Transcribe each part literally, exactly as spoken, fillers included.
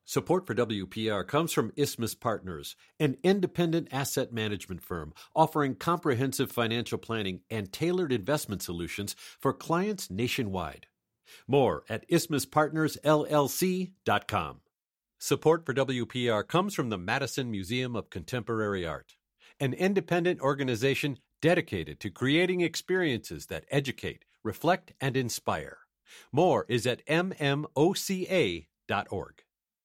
Support for W P R comes from Isthmus Partners, an independent asset management firm offering comprehensive financial planning and tailored investment solutions for clients nationwide. More at isthmus partners l l c dot com. Support for W P R comes from the Madison Museum of Contemporary Art, an independent organization dedicated to creating experiences that educate, reflect, and inspire. More is at m m o c a dot org.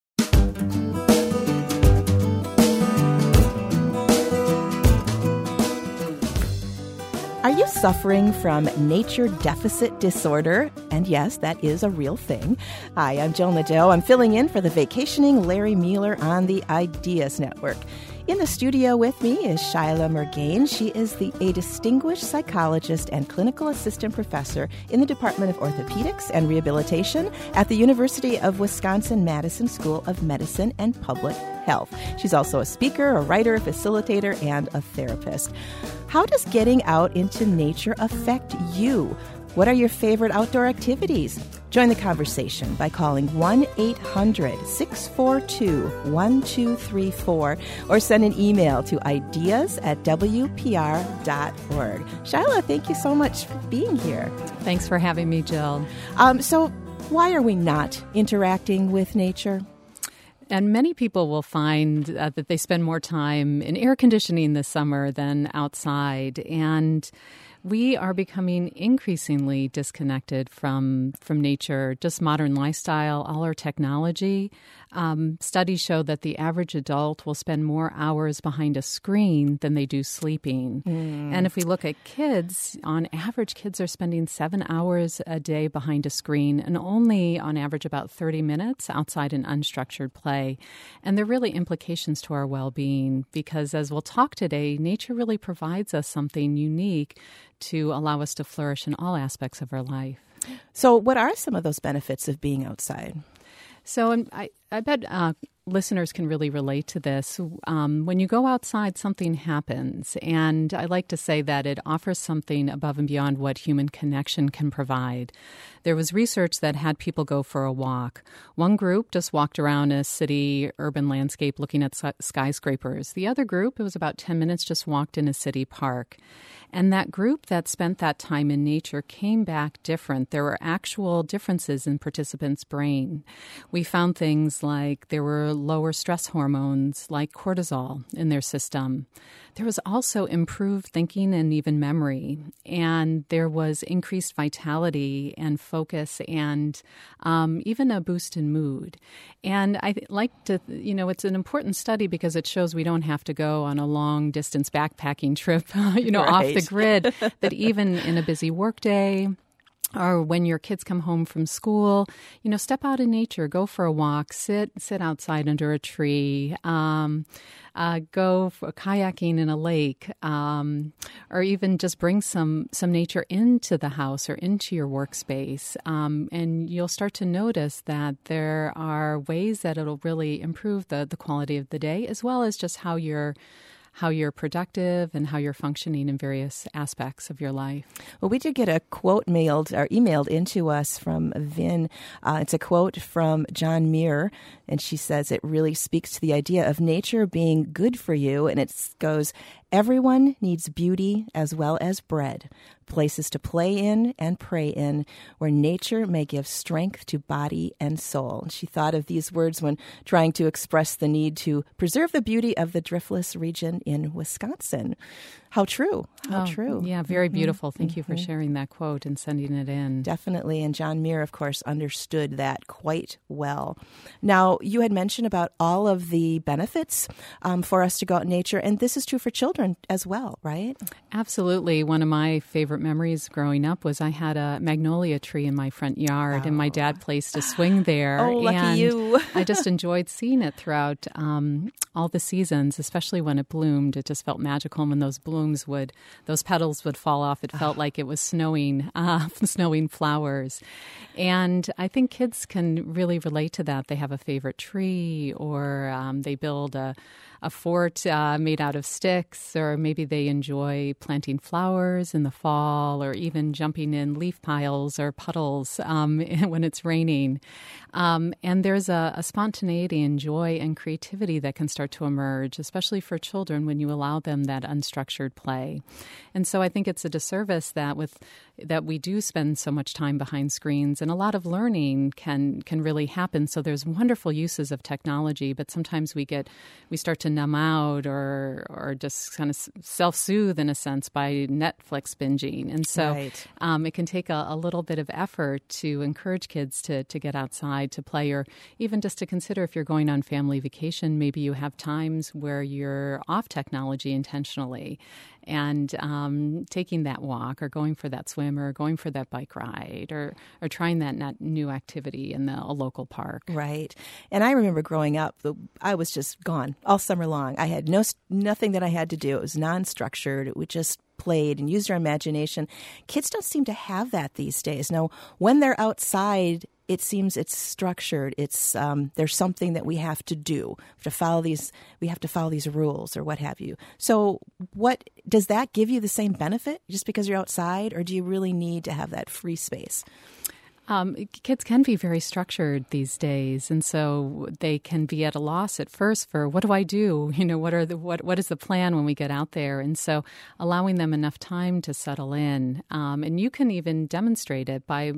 Are you suffering from nature deficit disorder? And yes, that is a real thing. Hi, I'm Jill Nadeau. I'm filling in for the vacationing Larry Mueller on the Ideas Network. In the studio with me is Shyla Murgain. She is the, a distinguished psychologist and clinical assistant professor in the Department of Orthopedics and Rehabilitation at the University of Wisconsin-Madison School of Medicine and Public Health. She's also a speaker, a writer, a facilitator, and a therapist. How does getting out into nature affect you? What are your favorite outdoor activities? Join the conversation by calling one eight hundred six four two one two three four or send an email to ideas at w p r dot org. Shyla, thank you so much for being here. Thanks for having me, Jill. Um, so why are we not interacting with nature? And many people will find uh, that they spend more time in air conditioning this summer than outside. And we are becoming increasingly disconnected from from nature, just modern lifestyle, all our technology. Um, studies show that the average adult will spend more hours behind a screen than they do sleeping. Mm. And if we look at kids, on average, kids are spending seven hours a day behind a screen and only on average about thirty minutes outside in unstructured play. And there are really implications to our well-being because, as we'll talk today, nature really provides us something unique to allow us to flourish in all aspects of our life. So what are some of those benefits of being outside? So um, I, I bet uh, listeners can really relate to this. Um, when you go outside, something happens. And I like to say that it offers something above and beyond what human connection can provide. There was research that had people go for a walk. One group just walked around a city urban landscape looking at skyscrapers. The other group, it was about ten minutes, just walked in a city park. And that group that spent that time in nature came back different. There were actual differences in participants' brain. We found things like there were lower stress hormones like cortisol in their system. There was also improved thinking and even memory. And there was increased vitality and focus and um, even a boost in mood. And I like to, you know, it's an important study because it shows we don't have to go on a long distance backpacking trip, you know, right. off the grid, that even in a busy workday, or when your kids come home from school, you know, step out in nature, go for a walk, sit sit outside under a tree, um, uh, go for kayaking in a lake, um, or even just bring some some nature into the house or into your workspace. Um, and you'll start to notice that there are ways that it'll really improve the, the quality of the day, as well as just how you're how you're productive and how you're functioning in various aspects of your life. Well, we did get a quote mailed or emailed into us from Vin. Uh, it's a quote from John Muir, and she says it really speaks to the idea of nature being good for you. And it goes, everyone needs beauty as well as bread, places to play in and pray in, where nature may give strength to body and soul. She thought of these words when trying to express the need to preserve the beauty of the Driftless region in Wisconsin. How true. How oh, true. Yeah, very beautiful. Mm-hmm. Thank you for sharing that quote and sending it in. Definitely. And John Muir, of course, understood that quite well. Now, you had mentioned about all of the benefits um, for us to go out in nature, and this is true for children as well, right? Absolutely. One of my favorite memories growing up was I had a magnolia tree in my front yard, oh. and my dad placed a swing there. Oh, lucky and you. I just enjoyed seeing it throughout um, all the seasons, especially when it bloomed. It just felt magical. And when those blooms would, those petals would fall off, it felt like it was snowing, uh, snowing flowers. And I think kids can really relate to that. They have a favorite tree, or um, they build a, a fort uh, made out of sticks. parks, or maybe they enjoy planting flowers in the fall, or even jumping in leaf piles or puddles um, when it's raining. Um, and there's a, a spontaneity and joy and creativity that can start to emerge, especially for children, when you allow them that unstructured play. And so I think it's a disservice that with that we do spend so much time behind screens, and a lot of learning can can really happen. So there's wonderful uses of technology, but sometimes we get we start to numb out or or just kind of self-soothe in a sense by Netflix binging. And so right. um, it can take a, a little bit of effort to encourage kids to to get outside to play, or even just to consider if you're going on family vacation, maybe you have times where you're off technology intentionally, and um, taking that walk or going for that swim or going for that bike ride or or trying that not new activity in the, a local park. Right. And I remember growing up, the, I was just gone all summer long. I had no nothing that I had to do. It was non-structured. We just played and used our imagination. Kids don't seem to have that these days. Now, when they're outside, it seems it's structured. It's um, there's something that we have to do. We have to follow these. We have to follow these rules or what have you. So, what does that give you the same benefit just because you're outside, or do you really need to have that free space? Um, kids can be very structured these days, and so they can be at a loss at first for what do I do? You know, what are the what what is the plan when we get out there? And so allowing them enough time to settle in, um, and you can even demonstrate it by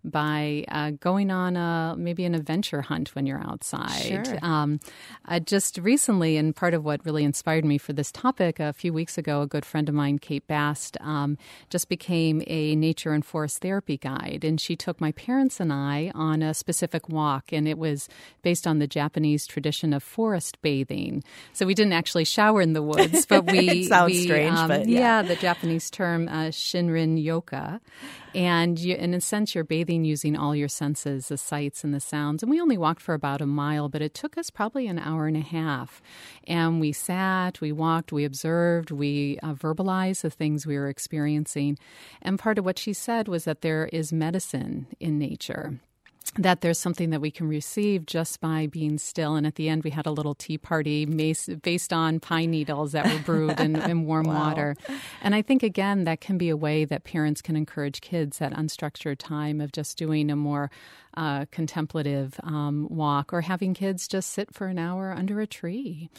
by uh, going on a maybe an adventure hunt when you're outside. Sure. Um, I just recently, and part of what really inspired me for this topic, a few weeks ago, a good friend of mine, Kate Bast, um, just became a nature and forest therapy guide, and she took my parents and I on a specific walk, and it was based on the Japanese tradition of forest bathing. So we didn't actually shower in the woods, but we it sounds we, strange, um, but yeah. yeah, the Japanese term uh, Shinrin Yoka. And you, in a sense, you're bathing using all your senses, the sights and the sounds. And we only walked for about a mile, but it took us probably an hour and a half. And we sat, we walked, we observed, we uh, verbalized the things we were experiencing. And part of what she said was that there is medicine in nature, that there's something that we can receive just by being still. And at the end, we had a little tea party based on pine needles that were brewed in, in warm Wow. water. And I think, again, that can be a way that parents can encourage kids, that unstructured time of just doing a more uh, contemplative um, walk, or having kids just sit for an hour under a tree.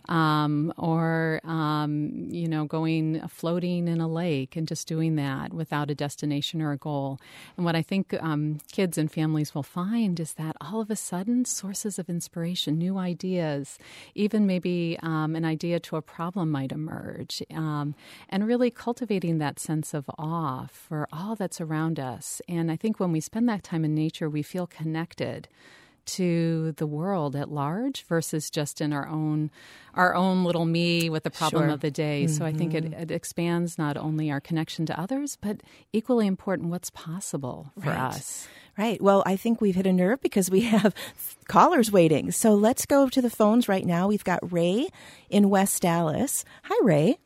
Um, or, um, you know, going floating in a lake and just doing that without a destination or a goal. And what I think um, kids and families will find is that all of a sudden sources of inspiration, new ideas, even maybe um, an idea to a problem might emerge, um, and really cultivating that sense of awe for all that's around us. And I think when we spend that time in nature, we feel connected to the world at large versus just in our own our own little me with the problem Sure. of the day. Mm-hmm. So I think it, it expands not only our connection to others, but equally important, what's possible for Right. us. Right. Well, I think we've hit a nerve because we have callers waiting. So let's go to the phones right now. We've got Ray in West Dallas. Hi, Ray.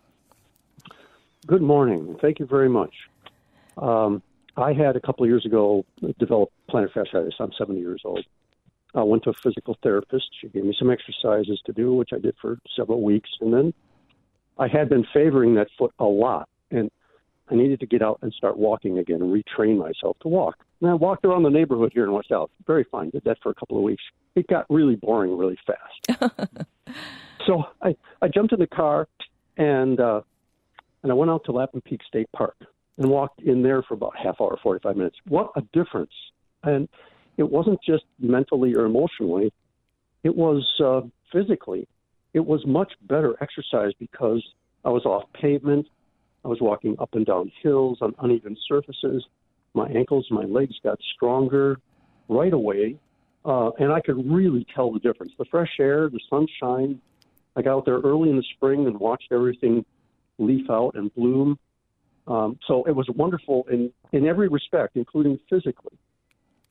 Good morning. Thank you very much. Um, I had a couple of years ago developed plantar fasciitis. I'm seventy years old. I went to a physical therapist. She gave me some exercises to do, which I did for several weeks. And then I had been favoring that foot a lot. And I needed to get out and start walking again and retrain myself to walk. And I walked around the neighborhood here in West Dallas. Very fine. Did that for a couple of weeks. It got really boring really fast. So I, I jumped in the car and uh, and I went out to Lapham Peak State Park and walked in there for about half hour, forty-five minutes. What a difference. And it wasn't just mentally or emotionally. It was uh, physically. It was much better exercise because I was off pavement. I was walking up and down hills on uneven surfaces. My ankles, my legs got stronger right away, uh, and I could really tell the difference. The fresh air, the sunshine. I got out there early in the spring and watched everything leaf out and bloom. Um, so it was wonderful in, in every respect, including physically.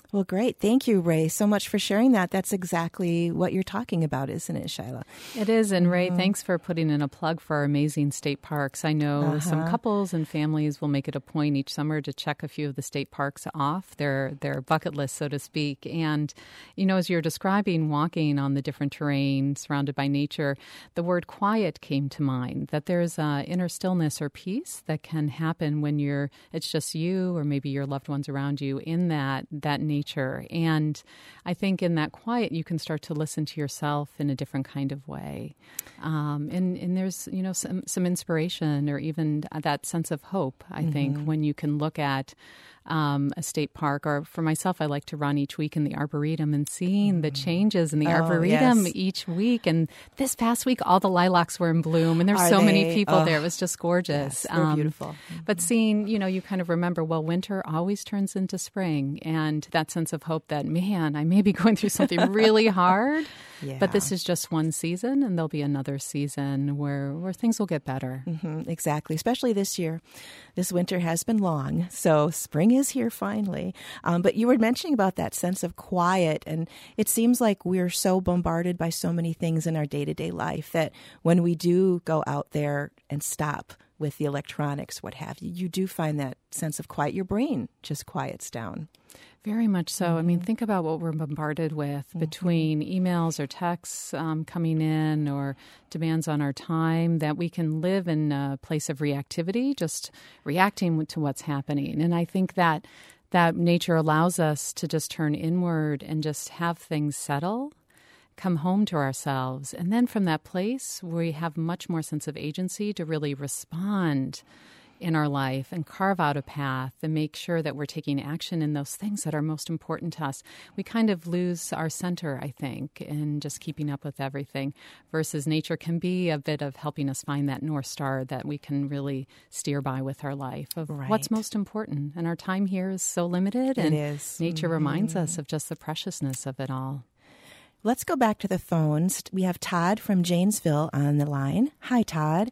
Well, great. Thank you, Ray, so much for sharing that. That's exactly what you're talking about, isn't it, Shyla? It is. And Ray, Mm-hmm. thanks for putting in a plug for our amazing state parks. I know Uh-huh. some couples and families will make it a point each summer to check a few of the state parks off their, their bucket list, so to speak. And, you know, as you're describing walking on the different terrain surrounded by nature, the word quiet came to mind, that there's uh, inner stillness or peace that can happen when you're, it's just you or maybe your loved ones around you in that, that nature. Nature. And I think in that quiet, you can start to listen to yourself in a different kind of way. Um, and, and there's, you know, some, some inspiration or even that sense of hope, I mm-hmm. think, when you can look at um, a state park. Or for myself, I like to run each week in the Arboretum and seeing mm-hmm. the changes in the oh, Arboretum yes. each week. And this past week, all the lilacs were in bloom, and there's Are so they? many people oh. there. It was just gorgeous. Yes, they're um, beautiful. Mm-hmm. But seeing, you know, you kind of remember, well, winter always turns into spring, and that sense of hope that, man, I may be going through something really hard, yeah. but this is just one season, and there'll be another season where, where things will get better. Mm-hmm, exactly, especially this year. This winter has been long, so spring is here finally. Um, but you were mentioning about that sense of quiet, and it seems like we're so bombarded by so many things in our day-to-day life that when we do go out there and stop with the electronics, what have you, you do find that sense of quiet. Your brain just quiets down. Very much so. I mean, think about what we're bombarded with mm-hmm. between emails or texts um, coming in or demands on our time, that we can live in a place of reactivity, just reacting to what's happening. And I think that that nature allows us to just turn inward and just have things settle, come home to ourselves. And then from that place, we have much more sense of agency to really respond in our life and carve out a path and make sure that we're taking action in those things that are most important to us. We kind of lose our center, I think, in just keeping up with everything, versus nature can be a bit of helping us find that North Star that we can really steer by with our life of right. what's most important. And our time here is so limited, it and is. nature mm-hmm. reminds us of just the preciousness of it all. Let's go back to the phones. We have Todd from Janesville on the line. Hi, Todd.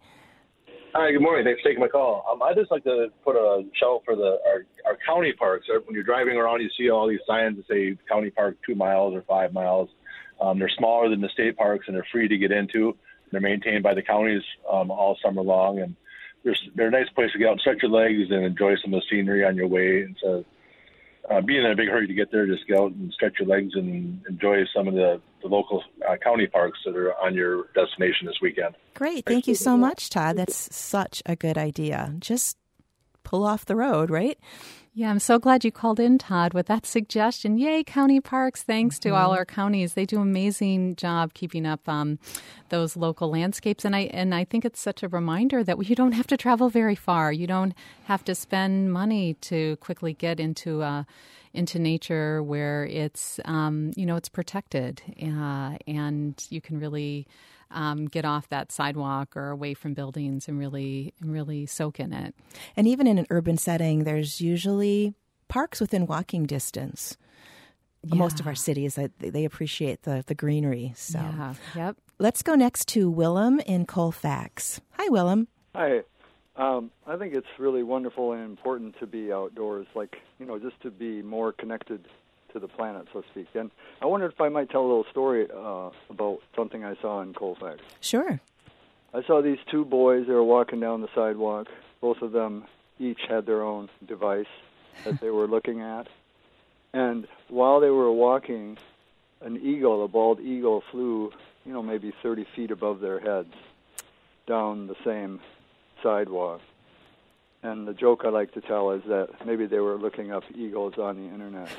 Hi, good morning. Thanks for taking my call. Um, I'd just like to put a shout for the our, our county parks. When you're driving around, you see all these signs that say county park two miles or five miles. Um, they're smaller than the state parks, and they're free to get into. They're maintained by the counties um, all summer long, and they're, they're a nice place to get out and stretch your legs and enjoy some of the scenery on your way. And so uh, being in a big hurry to get there, just get out and stretch your legs and enjoy some of the, the local uh, county parks that are on your destination this weekend. Great. Thank you so much, Todd. That's such a good idea. Just pull off the road, right? Yeah, I'm so glad you called in, Todd, with that suggestion. Yay, county parks. Thanks to mm-hmm. all our counties. They do an amazing job keeping up um, those local landscapes. And I and I think it's such a reminder that you don't have to travel very far. You don't have to spend money to quickly get into uh, into nature where it's, um, you know, it's protected. Uh, and you can really Um, get off that sidewalk or away from buildings and really and really soak in it. And even in an urban setting, there's usually parks within walking distance. Yeah. Most of our cities, they appreciate the, the greenery. So, yeah. Yep. Let's go next to Willem in Colfax. Hi, Willem. Hi. Um, I think it's really wonderful and important to be outdoors, like, you know, just to be more connected to the planet, so to speak. And I wondered if I might tell a little story uh, about something I saw in Colfax. Sure. I saw these two boys. They were walking down the sidewalk. Both of them each had their own device that they were looking at. And while they were walking, an eagle, a bald eagle, flew, you know, maybe thirty feet above their heads down the same sidewalk. And the joke I like to tell is that maybe they were looking up eagles on the internet.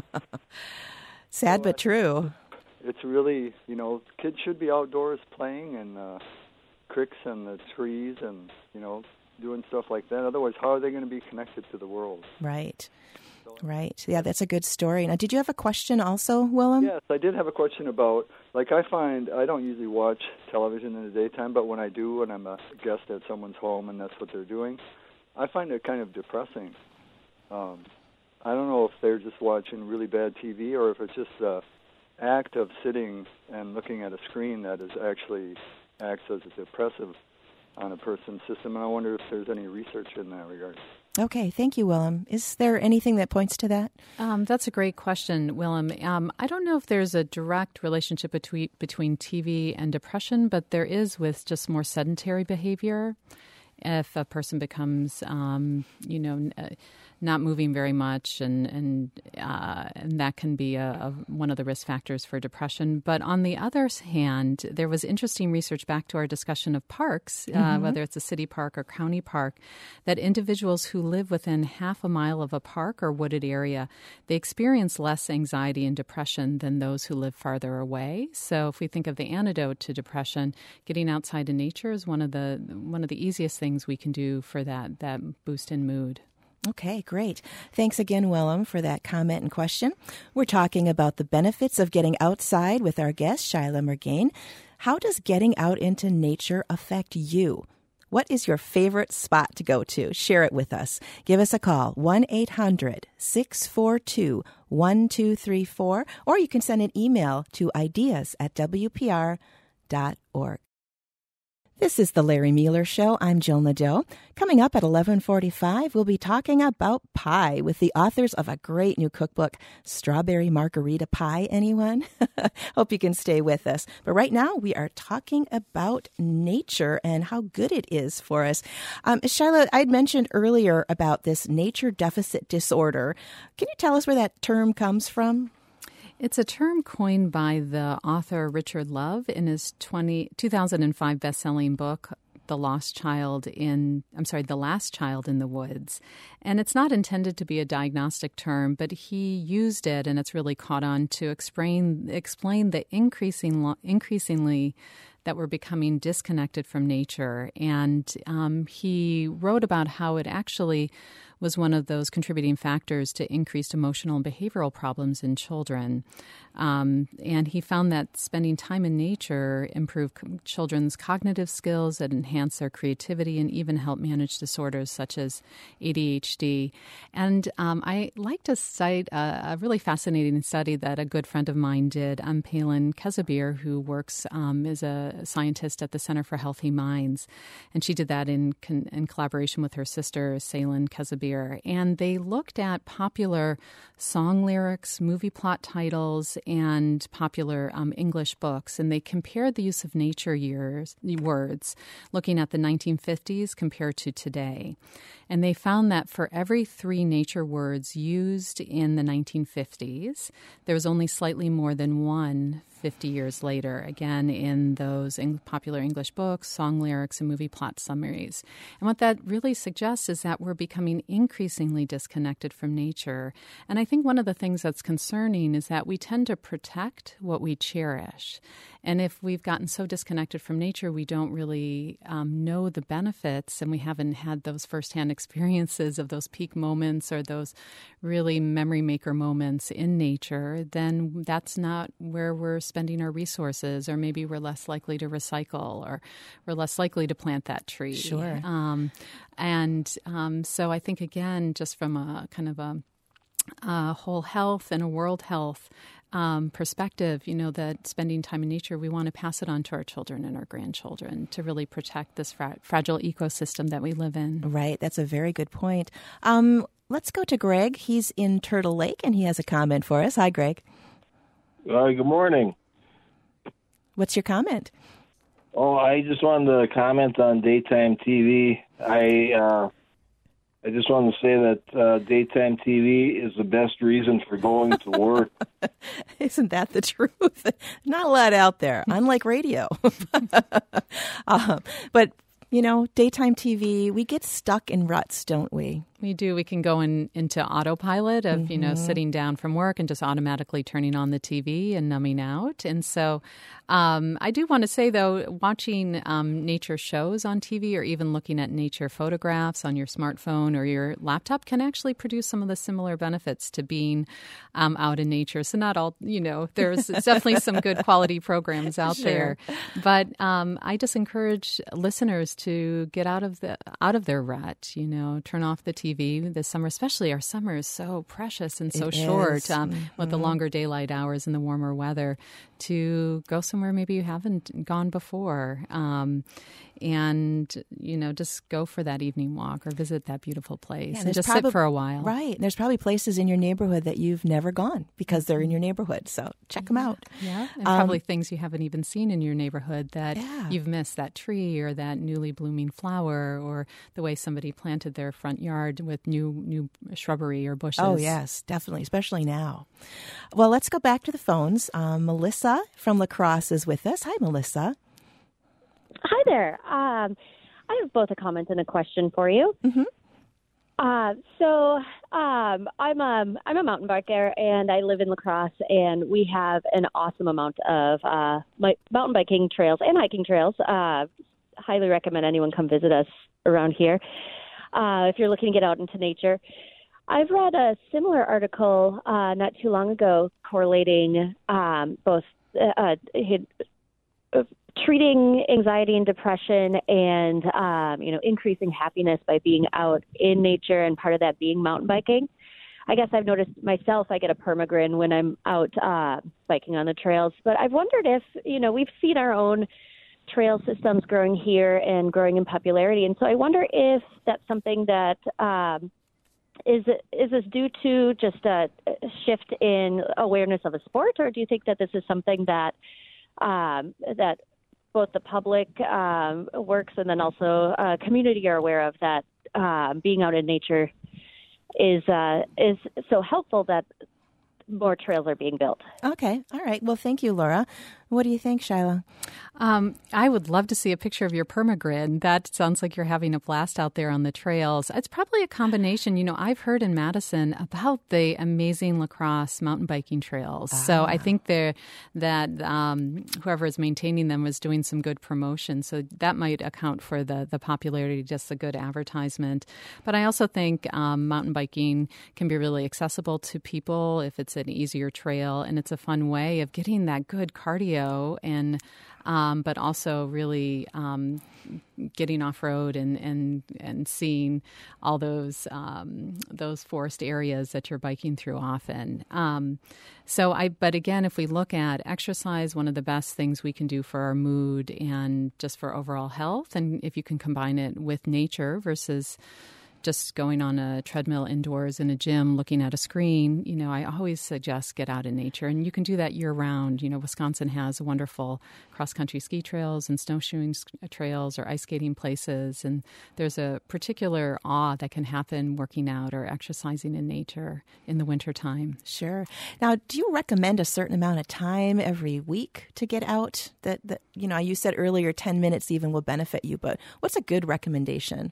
Sad so but true. It's really, you know, kids should be outdoors playing in uh, creeks and the trees and, you know, doing stuff like that. Otherwise, how are they going to be connected to the world? Right. Right. Yeah, that's a good story. Now, did you have a question also, Willem? Yes, I did have a question about, like, I find I don't usually watch television in the daytime, but when I do, when I'm a guest at someone's home and that's what they're doing, I find it kind of depressing. Um, I don't know if they're just watching really bad T V or if it's just the act of sitting and looking at a screen that is actually acts as a depressive on a person's system. And I wonder if there's any research in that regard. Okay, thank you, Willem. Is there anything that points to that? Um, that's a great question, Willem. Um, I don't know if there's a direct relationship between between T V and depression, but there is with just more sedentary behavior. If a person becomes, um, you know, uh, not moving very much, and and uh, and that can be a, a, one of the risk factors for depression. But on the other hand, there was interesting research back to our discussion of parks, uh, mm-hmm. whether it's a city park or county park, that individuals who live within half a mile of a park or wooded area, they experience less anxiety and depression than those who live farther away. So if we think of the antidote to depression, getting outside in nature is one of the one of the easiest things we can do for that that boost in mood. Okay, great. Thanks again, Willem, for that comment and question. We're talking about the benefits of getting outside with our guest, Shyla Murgain. How does getting out into nature affect you? What is your favorite spot to go to? Share it with us. Give us a call, one eight hundred six four two one two three four, or you can send an email to ideas at w p r dot org. This is the Larry Mueller Show. I'm Jill Nadeau. Coming up at eleven forty-five, we'll be talking about pie with the authors of a great new cookbook, Strawberry Margarita Pie. Anyone? Hope you can stay with us. But right now, we are talking about nature and how good it is for us. Um, Shyla, I'd mentioned earlier about this nature deficit disorder. Can you tell us where that term comes from? It's a term coined by the author Richard Love in his twenty, two thousand five best-selling book, The Lost Child in, I'm sorry, The Last Child in the Woods. And it's not intended to be a diagnostic term, but he used it, and it's really caught on to explain, explain the increasing, increasingly that we're becoming disconnected from nature. And um, he wrote about how it actually was one of those contributing factors to increased emotional and behavioral problems in children. Um, and he found that spending time in nature improved c- children's cognitive skills, that enhanced their creativity, and even help manage disorders such as A D H D. And um, I like to cite a, a really fascinating study that a good friend of mine did, um, Palin Kezabir, who works um, as a scientist at the Center for Healthy Minds. And she did that in, con- in collaboration with her sister, Salin Kezabir. And they looked at popular song lyrics, movie plot titles, and popular um, English books. And they compared the use of nature years, words, looking at the nineteen fifties compared to today. And they found that for every three nature words used in the nineteen fifties, there was only slightly more than one fifty years later, again, in those in popular English books, song lyrics, and movie plot summaries. And what that really suggests is that we're becoming increasingly disconnected from nature. And I think one of the things that's concerning is that we tend to protect what we cherish. And if we've gotten so disconnected from nature, we don't really um, know the benefits, and we haven't had those firsthand experiences of those peak moments or those really memory maker moments in nature, then that's not where we're spending our resources, or maybe we're less likely to recycle, or we're less likely to plant that tree. Sure. Um, and um, so I think, again, just from a kind of a, a whole health and a world health Um, perspective, you know, that spending time in nature, we want to pass it on to our children and our grandchildren to really protect this fra- fragile ecosystem that we live in. Right. That's a very good point. Um, let's go to Greg. He's in Turtle Lake, and he has a comment for us. Hi, Greg. Uh, good morning. What's your comment? Oh, I just wanted to comment on daytime T V. I uh, I just wanted to say that uh, daytime T V is the best reason for going to work. Isn't that the truth? Not a lot out there, unlike radio. uh, but, you know, daytime T V, we get stuck in ruts, don't we? We do. We can go in, into autopilot of, Mm-hmm. you know, sitting down from work and just automatically turning on the T V and numbing out. And so um, I do want to say, though, watching um, nature shows on T V or even looking at nature photographs on your smartphone or your laptop can actually produce some of the similar benefits to being um, out in nature. So not all, you know, there's definitely some good quality programs out Sure. there. But um, I just encourage listeners to get out of the out of their rut, you know, turn off the T V. T V this summer, especially our summer is so precious and so it short is. um, mm-hmm. with the longer daylight hours and the warmer weather, to go somewhere maybe you haven't gone before. Um, and, you know, just go for that evening walk or visit that beautiful place yeah, and just prob- sit for a while. Right. And there's probably places in your neighborhood that you've never gone because they're in your neighborhood. So check them out. Yeah. And Um, probably things you haven't even seen in your neighborhood that Yeah. you've missed, that tree or that newly blooming flower or the way somebody planted their front yard with new new shrubbery or bushes. Oh, yes, definitely, especially now. Well, let's go back to the phones. Um, Melissa from La Crosse is with us. Hi, Melissa. Hi there. Um, I have both a comment and a question for you. Mm-hmm. Uh, so um, I'm a I'm a mountain biker, and I live in La Crosse, and we have an awesome amount of uh, my, mountain biking trails and hiking trails. Uh, highly recommend anyone come visit us around here uh, if you're looking to get out into nature. I've read a similar article uh, not too long ago correlating um, both uh, uh, treating anxiety and depression and, um, you know, increasing happiness by being out in nature, and part of that being mountain biking. I guess I've noticed myself, I get a permagrin when I'm out uh, biking on the trails. But I've wondered if, you know, we've seen our own trail systems growing here and growing in popularity. And so I wonder if that's something that um, is, is this due to just a shift in awareness of a sport, or do you think that this is something that um, that both the public um, works and then also uh, community are aware of, that uh, being out in nature is uh, is so helpful that more trails are being built? Okay. All right. Well, thank you, Laura. What do you think, Shyla? Um, I would love to see a picture of your permagrid. That sounds like you're having a blast out there on the trails. It's probably a combination. You know, I've heard in Madison about the amazing La Crosse mountain biking trails. Ah. So I think they're, that um, whoever is maintaining them was doing some good promotion. So that might account for the, the popularity, just a good advertisement. But I also think um, mountain biking can be really accessible to people if it's an easier trail, and it's a fun way of getting that good cardio and um, but also really um, getting off road and, and and seeing all those um, those forest areas that you're biking through often. Um, so I, but again, if we look at exercise, one of the best things we can do for our mood and just for overall health, and if you can combine it with nature versus just going on a treadmill indoors in a gym looking at a screen, you know, I always suggest get out in nature. And you can do that year-round. You know, Wisconsin has wonderful cross-country ski trails and snowshoeing trails or ice skating places. And there's a particular awe that can happen working out or exercising in nature in the wintertime. Sure. Now, do you recommend a certain amount of time every week to get out? That, that you know, you said earlier ten minutes even will benefit you, but what's a good recommendation?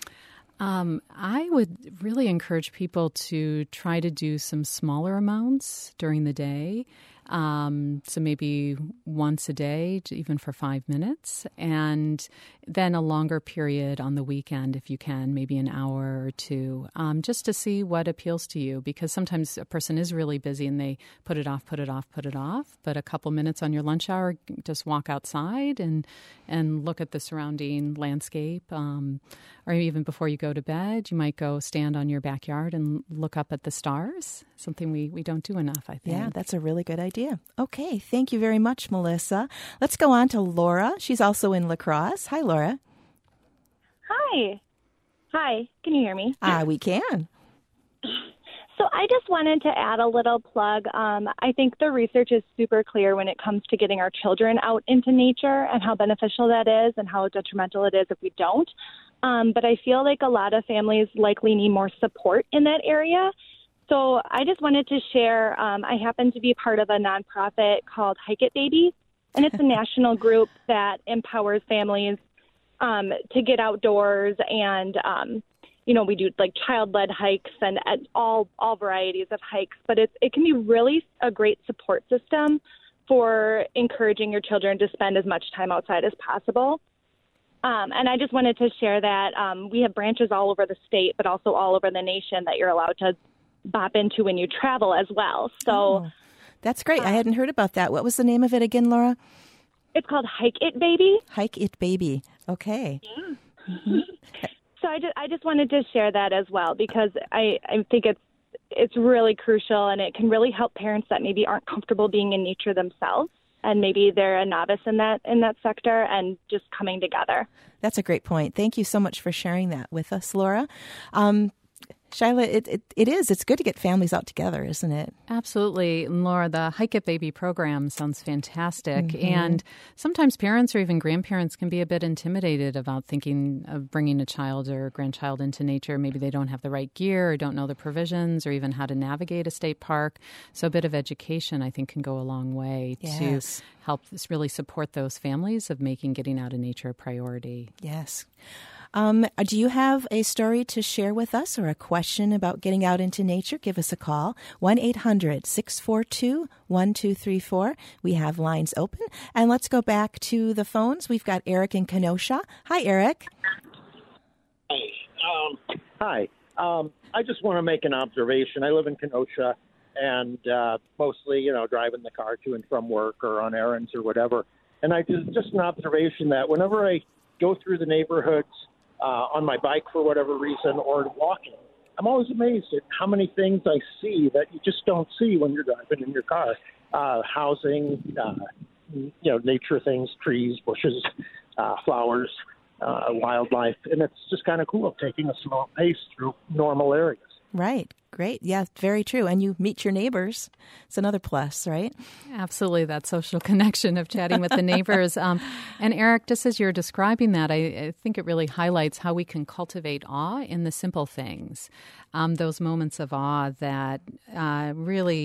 Um, I would really encourage people to try to do some smaller amounts during the day. Um, so maybe once a day, even for five minutes, and then a longer period on the weekend if you can, maybe an hour or two, um, just to see what appeals to you. Because sometimes a person is really busy and they put it off, put it off, put it off. But a couple minutes on your lunch hour, just walk outside and and look at the surrounding landscape. Um, or even before you go to bed, you might go stand on your backyard and look up at the stars, something we, we don't do enough, I think. Yeah, that's a really good idea. Okay, thank you very much, Melissa. Let's go on to Laura. She's also in La Crosse. Hi, Laura. Hi. Hi. Can you hear me? Ah, we can. So I just wanted to add a little plug. Um, I think the research is super clear when it comes to getting our children out into nature and how beneficial that is and how detrimental it is if we don't. Um, but I feel like a lot of families likely need more support in that area. So I just wanted to share, um, I happen to be part of a nonprofit called Hike It Baby, and it's a national group that empowers families um, to get outdoors. And, um, you know, we do like child-led hikes and, and all all varieties of hikes, but it's, it can be really a great support system for encouraging your children to spend as much time outside as possible. Um, and I just wanted to share that um, we have branches all over the state, but also all over the nation that you're allowed to bop into when you travel as well. So oh, that's great. Uh, I hadn't heard about that. What was the name of it again, Laura? It's called Hike It Baby. Hike It Baby. Okay. Yeah. Mm-hmm. So I just, I just wanted to share that as well, because I, I think it's it's really crucial, and it can really help parents that maybe aren't comfortable being in nature themselves. and maybe they're a novice in that in that sector, and just coming together. That's a great point. Thank you so much for sharing that with us, Laura. Um, Shyla, it, it, it is. It's good to get families out together, isn't it? Absolutely. And Laura, the Hike It Baby program sounds fantastic. Mm-hmm. And sometimes parents or even grandparents can be a bit intimidated about thinking of bringing a child or grandchild into nature. Maybe they don't have the right gear or don't know the provisions or even how to navigate a state park. So a bit of education, I think, can go a long way yes. to help really support those families of making getting out of nature a priority. Yes. Um, do you have a story to share with us or a question about getting out into nature? Give us a call, one eight hundred six four two one two three four. We have lines open. And let's go back to the phones. We've got Eric in Kenosha. Hi, Eric. Hi. Um, hi. Um, I just want to make an observation. I live in Kenosha, and uh, mostly, you know, driving the car to and from work or on errands or whatever. And I just, just an observation that whenever I go through the neighborhoods, Uh, on my bike for whatever reason, or walking, I'm always amazed at how many things I see that you just don't see when you're driving in your car. Uh, housing, uh, you know, nature things, trees, bushes, uh, flowers, uh, wildlife. And it's just kind of cool taking a slow pace through normal areas. Right. Great. Yeah, very true. And you meet your neighbors. It's another plus, right? Absolutely. That social connection of chatting with the neighbors. Um, and Eric, just as you're describing that, I, I think it really highlights how we can cultivate awe in the simple things. Um, those moments of awe that uh, really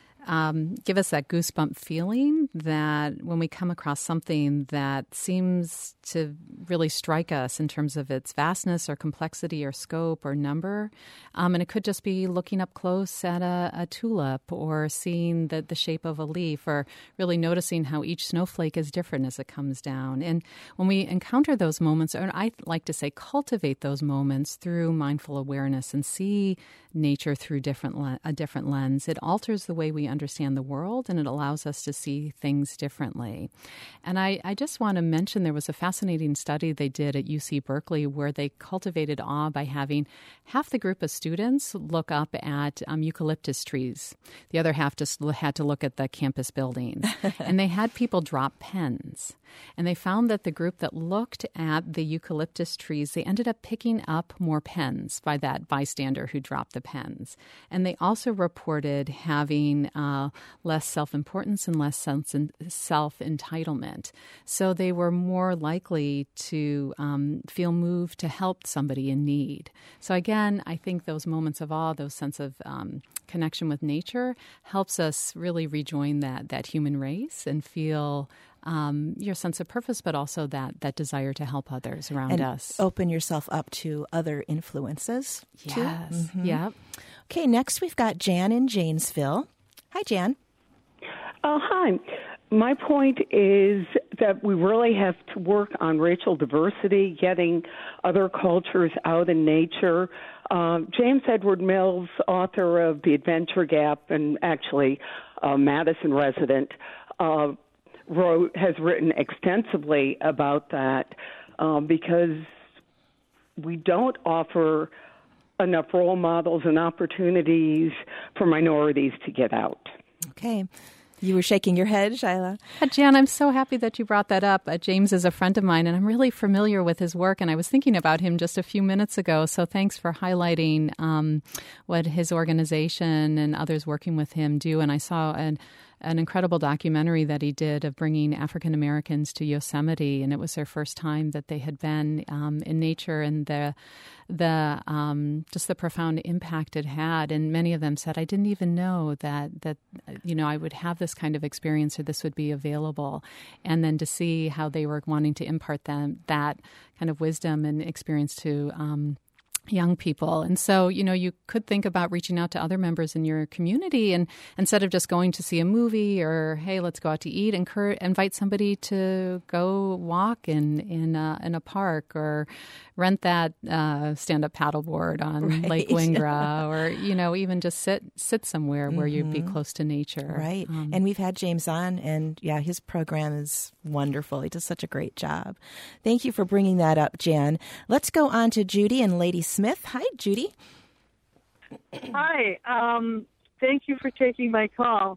um, give us that goosebump feeling that when we come across something that seems to really strike us in terms of its vastness or complexity or scope or number. Um, and it could just be looking up close at a, a tulip or seeing the, the shape of a leaf or really noticing how each snowflake is different as it comes down. And when we encounter those moments, or I like to say cultivate those moments through mindful awareness and see nature through different le- a different lens, it alters the way we understand the world and it allows us to see things differently. And I, I just want to mention there was a fascinating study they did at U C Berkeley where they cultivated awe by having half the group of students look up at um, eucalyptus trees. The other half just had to look at the campus buildings. And they had people drop pens. And they found that the group that looked at the eucalyptus trees, they ended up picking up more pens by that bystander who dropped the pens. And they also reported having uh, less self-importance and less self-entitlement. So they were more likely to um, feel moved to help somebody in need. So again, I think those moments of awe, those sense of um, connection with nature helps us really rejoin that that human race and feel Um, your sense of purpose, but also that that desire to help others around and us. Open yourself up to other influences. Yes. Too. Mm-hmm. Yep. Okay, next we've got Jan in Janesville. Hi, Jan. Oh, hi. My point is that we really have to work on racial diversity, getting other cultures out in nature. Uh, James Edward Mills, author of The Adventure Gap and actually a Madison resident, uh, wrote has written extensively about that uh, because we don't offer enough role models and opportunities for minorities to get out. Okay. You were shaking your head, Shyla. Uh, Jan, I'm so happy that you brought that up. Uh, James is a friend of mine, and I'm really familiar with his work, and I was thinking about him just a few minutes ago, so thanks for highlighting um, what his organization and others working with him do. And I saw an an incredible documentary that he did of bringing African Americans to Yosemite, and it was their first time that they had been um, in nature, and the the um, just the profound impact it had. And many of them said, "I didn't even know that that you know I would have this kind of experience or this would be available." And then to see how they were wanting to impart them that kind of wisdom and experience to Um, young people. And so, you know, you could think about reaching out to other members in your community and instead of just going to see a movie or, hey, let's go out to eat, incur- invite somebody to go walk in in a, in a park or rent that uh, stand-up paddleboard on right. Lake Wingra or, you know, even just sit sit somewhere where mm-hmm. you'd be close to nature. Right. Um, and we've had James on, and yeah, his program is wonderful. He does such a great job. Thank you for bringing that up, Jan. Let's go on to Judy and Lady Smith. Hi, Judy. Hi. Um, thank you for taking my call.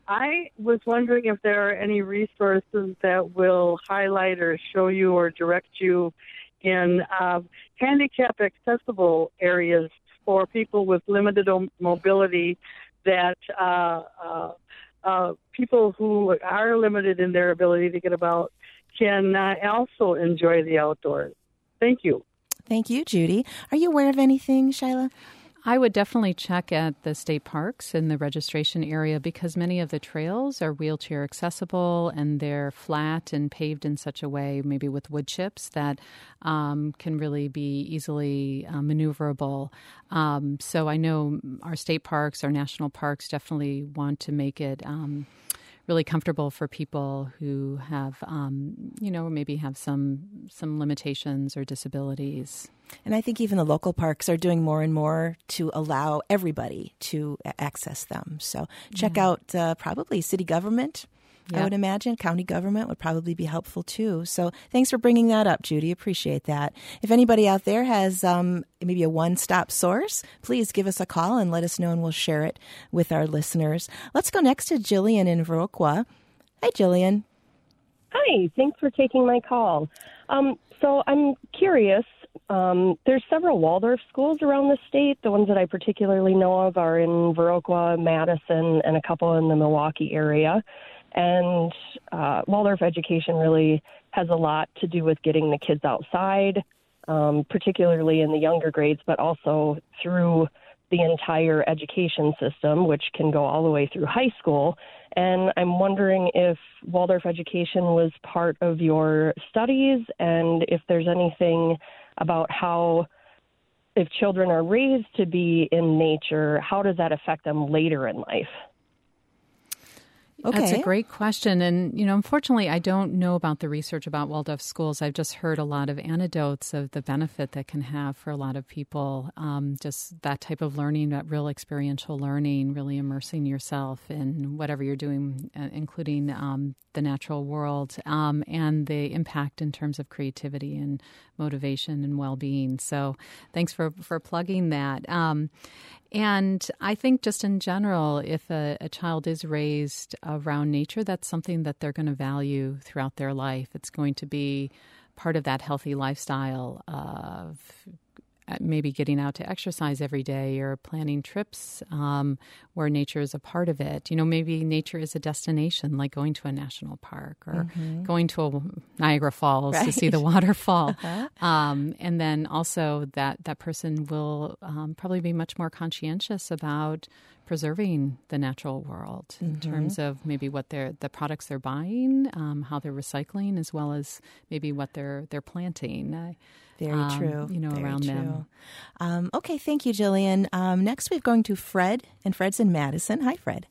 I was wondering if there are any resources that will highlight or show you or direct you in uh, handicap accessible areas for people with limited mobility, that uh, uh, uh, people who are limited in their ability to get about can uh, also enjoy the outdoors. Thank you. Thank you, Judy. Are you aware of anything, Shyla? I would definitely check at the state parks in the registration area because many of the trails are wheelchair accessible and they're flat and paved in such a way, maybe with wood chips, that um, can really be easily uh, maneuverable. Um, so I know our state parks, our national parks definitely want to make it um, really comfortable for people who have, um, you know, maybe have some some limitations or disabilities. And I think even the local parks are doing more and more to allow everybody to access them. So check yeah. out uh, probably city government, yep. I would imagine. County government would probably be helpful too. So thanks for bringing that up, Judy. Appreciate that. If anybody out there has um, maybe a one-stop source, please give us a call and let us know, and we'll share it with our listeners. Let's go next to Jillian in Viroqua. Hi, Jillian. Hi. Thanks for taking my call. Um, so I'm curious. Um, there's several Waldorf schools around the state. The ones that I particularly know of are in Viroqua, Madison, and a couple in the Milwaukee area. And uh, Waldorf education really has a lot to do with getting the kids outside, um, particularly in the younger grades, but also through the entire education system, which can go all the way through high school. And I'm wondering if Waldorf education was part of your studies and if there's anything about how, if children are raised to be in nature, how does that affect them later in life? Okay. That's a great question. And, you know, unfortunately, I don't know about the research about Waldorf schools. I've just heard a lot of anecdotes of the benefit that can have for a lot of people. Um, just that type of learning, that real experiential learning, really immersing yourself in whatever you're doing, uh, including um, the natural world, um, and the impact in terms of creativity and motivation and well-being. So thanks for, for plugging that. Um, And I think just in general, if a, a child is raised around nature, that's something that they're going to value throughout their life. It's going to be part of that healthy lifestyle of maybe getting out to exercise every day or planning trips um, where nature is a part of it. You know, maybe nature is a destination, like going to a national park or mm-hmm. going to a Niagara Falls right. to see the waterfall. Uh-huh. Um, and then also that, that person will um, probably be much more conscientious about preserving the natural world mm-hmm. in terms of maybe what they're, the products they're buying, um, how they're recycling, as well as maybe what they're, they're planting. Uh, Very um, true. You know, Very around true. them. Um, okay, thank you, Jillian. Um, next, we're going to Fred, and Fred's in Madison. Hi, Fred.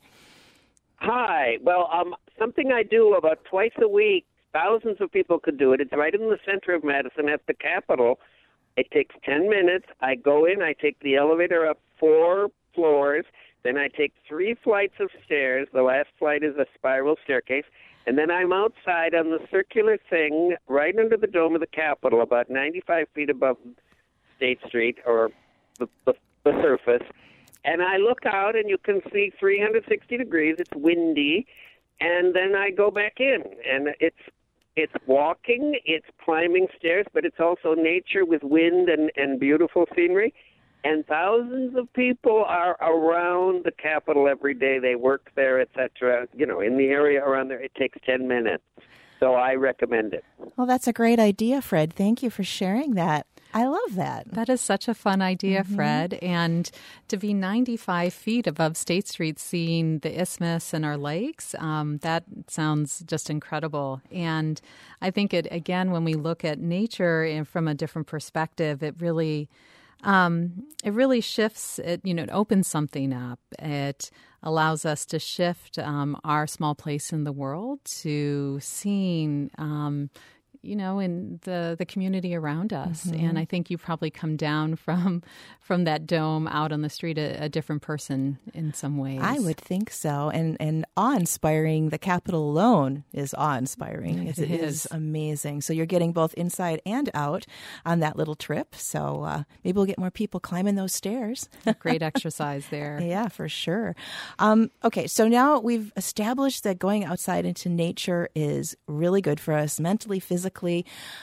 Hi. Well, um, something I do about twice a week. Thousands of people could do it. It's right in the center of Madison at the Capitol. It takes ten minutes. I go in. I take the elevator up four floors. Then I take three flights of stairs. The last flight is a spiral staircase. And then I'm outside on the circular thing right under the dome of the Capitol, about ninety-five feet above State Street, or the, the, the surface. And I look out, and you can see three hundred sixty degrees. It's windy. And then I go back in. And it's it's walking, it's climbing stairs, but it's also nature with wind and, and beautiful scenery. And thousands of people are around the Capitol every day. They work there, et cetera. You know, in the area around there, it takes ten minutes. So I recommend it. Well, that's a great idea, Fred. Thank you for sharing that. I love that. That is such a fun idea, mm-hmm. Fred. And to be ninety-five feet above State Street, seeing the isthmus and our lakes, um, that sounds just incredible. And I think, it again, when we look at nature from a different perspective, it really... Um, it really shifts, it, you know, it opens something up. It allows us to shift um, our small place in the world to seeing um, you know, in the, the community around us. Mm-hmm. And I think you probably come down from from that dome out on the street a, a different person in some ways. I would think so. And and awe-inspiring, the Capitol alone is awe-inspiring. It, it is. is amazing. So you're getting both inside and out on that little trip. So uh, maybe we'll get more people climbing those stairs. Great exercise there. Yeah, for sure. Um, okay, so now we've established that going outside into nature is really good for us mentally, physically.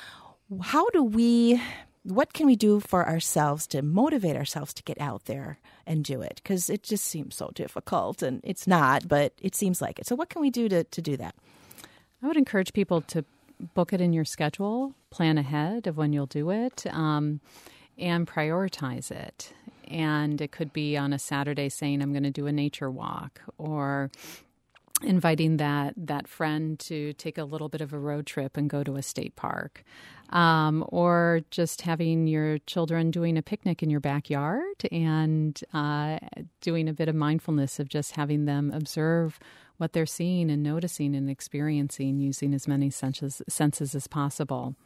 How do we, what can we do for ourselves to motivate ourselves to get out there and do it? Because it just seems so difficult, and it's not, but it seems like it. So what can we do to, to do that? I would encourage people to book it in your schedule, plan ahead of when you'll do it, um, and prioritize it. And it could be on a Saturday saying, I'm going to do a nature walk, or inviting that that friend to take a little bit of a road trip and go to a state park, um, or just having your children doing a picnic in your backyard and uh, doing a bit of mindfulness of just having them observe what they're seeing and noticing and experiencing, using as many senses, senses as possible.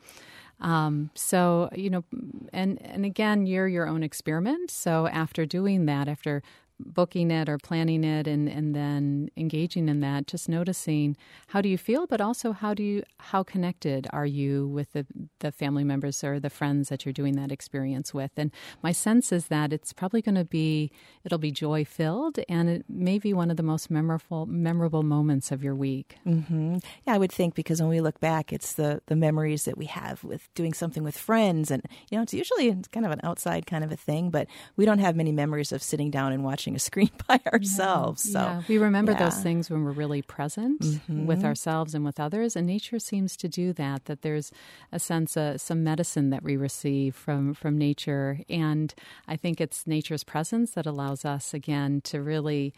Um, so, you know, and, and again, you're your own experiment. So after doing that, after booking it or planning it and, and then engaging in that, just noticing how do you feel, but also how do you, how connected are you with the, the family members or the friends that you're doing that experience with? And my sense is that it's probably going to be, it'll be joy filled, and it may be one of the most memorable, memorable moments of your week. Mm-hmm. Yeah, I would think, because when we look back, it's the, the memories that we have with doing something with friends. And, you know, it's usually it's kind of an outside kind of a thing, but we don't have many memories of sitting down and watching a screen by ourselves. Yeah. So yeah. we remember yeah. those things when we're really present mm-hmm. with ourselves and with others. And nature seems to do that, that there's a sense of some medicine that we receive from, from nature. And I think it's nature's presence that allows us, again, to really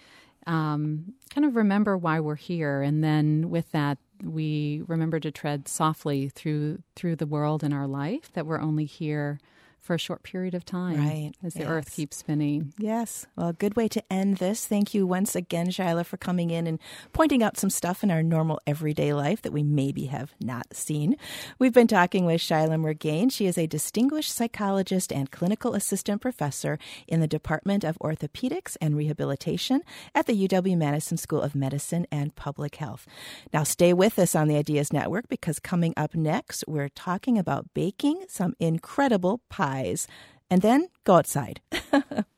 um, kind of remember why we're here. And then with that, we remember to tread softly through through the world in our life, that we're only here for a short period of time, right, as the yes. earth keeps spinning. Yes. Well, a good way to end this. Thank you once again, Shyla, for coming in and pointing out some stuff in our normal everyday life that we maybe have not seen. We've been talking with Shyla Murgain. She is a distinguished psychologist and clinical assistant professor in the Department of Orthopedics and Rehabilitation at the U W-Madison School of Medicine and Public Health. Now, stay with us on the Ideas Network, because coming up next, we're talking about baking some incredible pies. And then go outside.